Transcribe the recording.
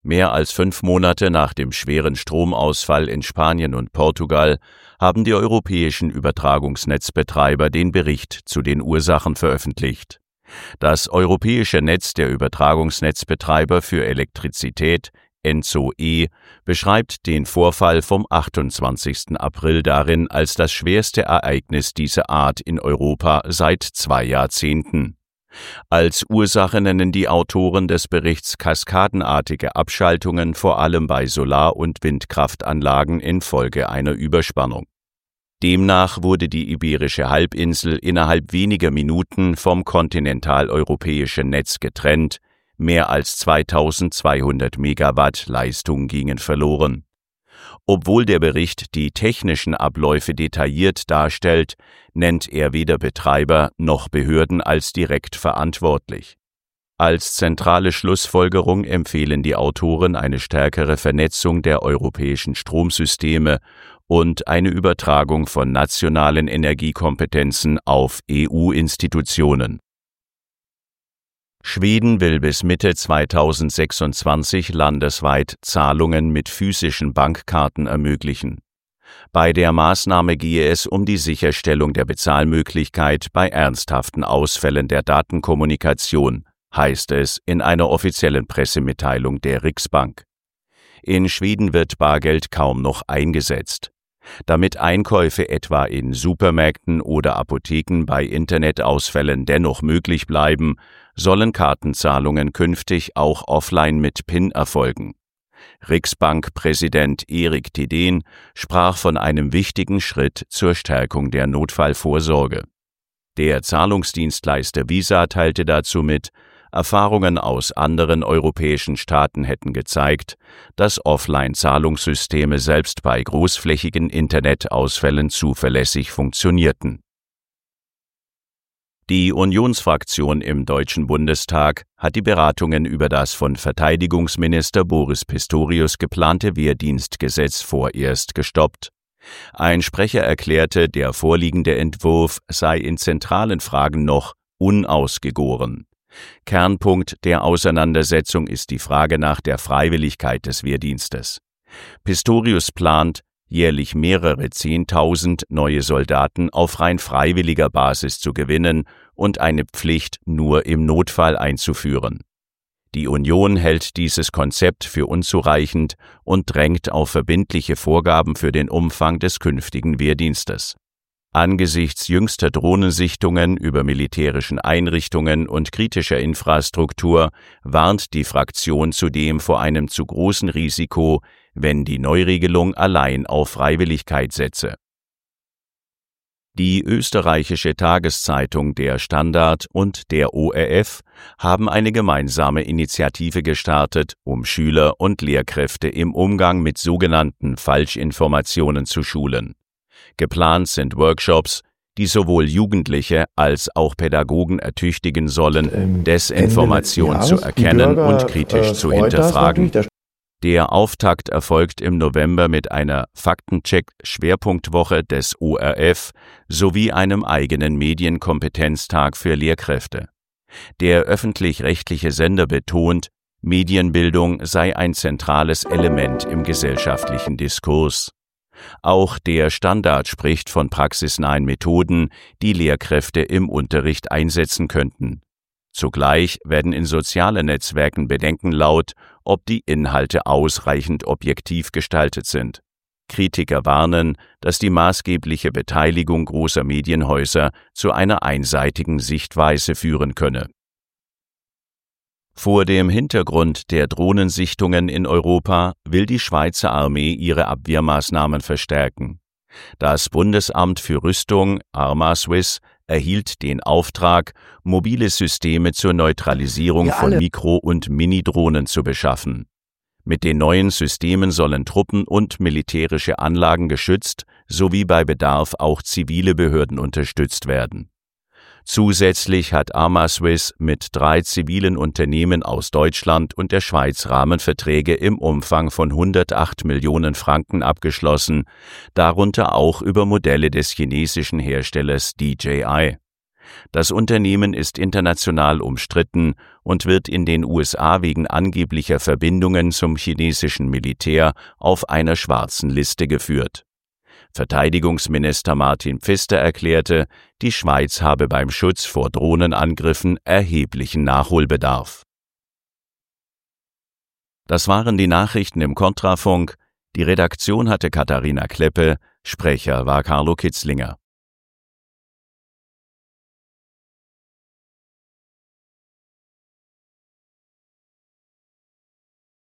Mehr als 5 Monate nach dem schweren Stromausfall in Spanien und Portugal haben die europäischen Übertragungsnetzbetreiber den Bericht zu den Ursachen veröffentlicht. Das Europäische Netz der Übertragungsnetzbetreiber für Elektrizität, ENTSO-E, beschreibt den Vorfall vom 28. April darin als das schwerste Ereignis dieser Art in Europa seit 2 Jahrzehnten. Als Ursache nennen die Autoren des Berichts kaskadenartige Abschaltungen vor allem bei Solar- und Windkraftanlagen infolge einer Überspannung. Demnach wurde die Iberische Halbinsel innerhalb weniger Minuten vom kontinentaleuropäischen Netz getrennt, mehr als 2200 Megawatt Leistung gingen verloren. Obwohl der Bericht die technischen Abläufe detailliert darstellt, nennt er weder Betreiber noch Behörden als direkt verantwortlich. Als zentrale Schlussfolgerung empfehlen die Autoren eine stärkere Vernetzung der europäischen Stromsysteme und eine Übertragung von nationalen Energiekompetenzen auf EU-Institutionen. Schweden will bis Mitte 2026 landesweit Zahlungen mit physischen Bankkarten ermöglichen. Bei der Maßnahme gehe es um die Sicherstellung der Bezahlmöglichkeit bei ernsthaften Ausfällen der Datenkommunikation, heißt es in einer offiziellen Pressemitteilung der Riksbank. In Schweden wird Bargeld kaum noch eingesetzt. Damit Einkäufe etwa in Supermärkten oder Apotheken bei Internetausfällen dennoch möglich bleiben, sollen Kartenzahlungen künftig auch offline mit PIN erfolgen. Riksbank-Präsident Erik Thedéen sprach von einem wichtigen Schritt zur Stärkung der Notfallvorsorge. Der Zahlungsdienstleister Visa teilte dazu mit, Erfahrungen aus anderen europäischen Staaten hätten gezeigt, dass Offline-Zahlungssysteme selbst bei großflächigen Internetausfällen zuverlässig funktionierten. Die Unionsfraktion im Deutschen Bundestag hat die Beratungen über das von Verteidigungsminister Boris Pistorius geplante Wehrdienstgesetz vorerst gestoppt. Ein Sprecher erklärte, der vorliegende Entwurf sei in zentralen Fragen noch unausgegoren. Kernpunkt der Auseinandersetzung ist die Frage nach der Freiwilligkeit des Wehrdienstes. Pistorius plant, jährlich mehrere 10.000 neue Soldaten auf rein freiwilliger Basis zu gewinnen und eine Pflicht nur im Notfall einzuführen. Die Union hält dieses Konzept für unzureichend und drängt auf verbindliche Vorgaben für den Umfang des künftigen Wehrdienstes. Angesichts jüngster Drohnensichtungen über militärischen Einrichtungen und kritischer Infrastruktur warnt die Fraktion zudem vor einem zu großen Risiko, wenn die Neuregelung allein auf Freiwilligkeit setze. Die österreichische Tageszeitung Der Standard und der ORF haben eine gemeinsame Initiative gestartet, um Schüler und Lehrkräfte im Umgang mit sogenannten Falschinformationen zu schulen. Geplant sind Workshops, die sowohl Jugendliche als auch Pädagogen ertüchtigen sollen, Desinformation zu erkennen und kritisch zu hinterfragen. Der Auftakt erfolgt im November mit einer Faktencheck-Schwerpunktwoche des ORF sowie einem eigenen Medienkompetenztag für Lehrkräfte. Der öffentlich-rechtliche Sender betont, Medienbildung sei ein zentrales Element im gesellschaftlichen Diskurs. Auch der Standard spricht von praxisnahen Methoden, die Lehrkräfte im Unterricht einsetzen könnten. Zugleich werden in sozialen Netzwerken Bedenken laut, ob die Inhalte ausreichend objektiv gestaltet sind. Kritiker warnen, dass die maßgebliche Beteiligung großer Medienhäuser zu einer einseitigen Sichtweise führen könne. Vor dem Hintergrund der Drohnensichtungen in Europa will die Schweizer Armee ihre Abwehrmaßnahmen verstärken. Das Bundesamt für Rüstung, Arma-Swiss, erhielt den Auftrag, mobile Systeme zur Neutralisierung von Mikro- und Mini-Drohnen zu beschaffen. Mit den neuen Systemen sollen Truppen und militärische Anlagen geschützt sowie bei Bedarf auch zivile Behörden unterstützt werden. Zusätzlich hat Arma-Swiss mit 3 zivilen Unternehmen aus Deutschland und der Schweiz Rahmenverträge im Umfang von 108 Millionen Franken abgeschlossen, darunter auch über Modelle des chinesischen Herstellers DJI. Das Unternehmen ist international umstritten und wird in den USA wegen angeblicher Verbindungen zum chinesischen Militär auf einer schwarzen Liste geführt. Verteidigungsminister Martin Pfister erklärte, die Schweiz habe beim Schutz vor Drohnenangriffen erheblichen Nachholbedarf. Das waren die Nachrichten im Kontrafunk. Die Redaktion hatte Katharina Kleppe, Sprecher war Carlo Kitzlinger.